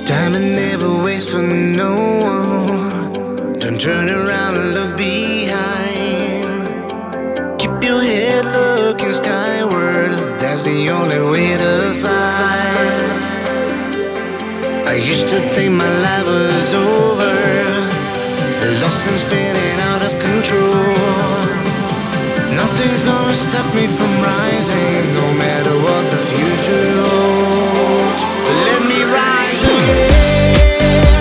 Time and never waits for no one. Don't turn around and look behind. Keep your head looking skyward. That's the only way to fight. I used to think my life was over, lost and spinning out of control. Nothing's gonna stop me from rising, no matter what the future holds. Let me rise again.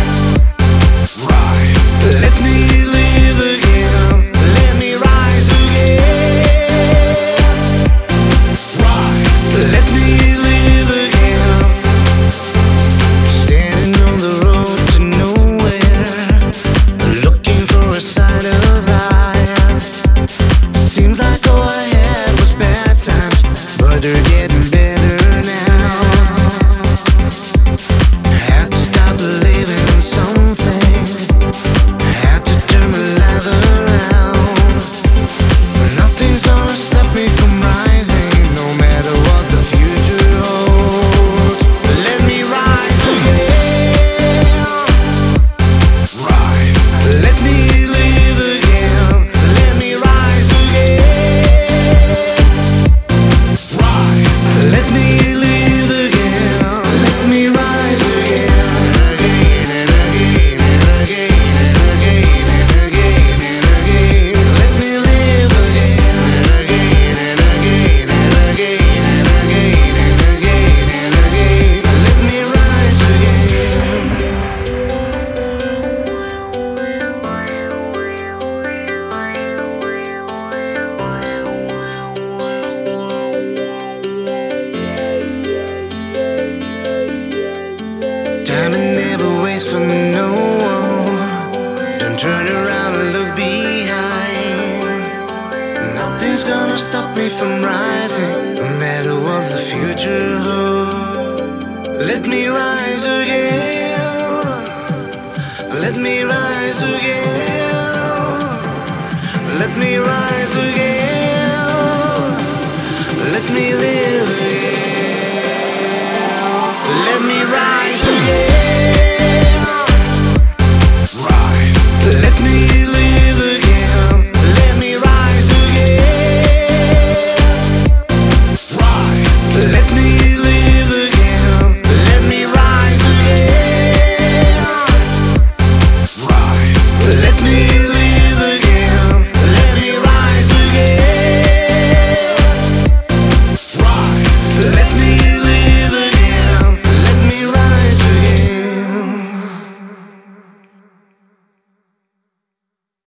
Rise. Let me live again. Let me rise again. Rise. Let me live again. Standing on the road to nowhere, looking for a sign of life. Seems like all I had was bad times, but they're getting better now. Had to stop believing in something, had to turn my life around. Nothing's gonna stop me from rising, no matter what the future holds. Let me rise again. Rise. Let me live again. Let me rise again. Rise. Let me live again. Let me rise again. Again and again and again and again and again and again. Let me live again. Again and again and again and again and again and again. Let me rise again. Time and never waits for no one. Don't turn around and look behind. Nothing's gonna stop me from rising, no matter what the future holds. Let me rise again. Let me rise again. Let me rise again. Let me live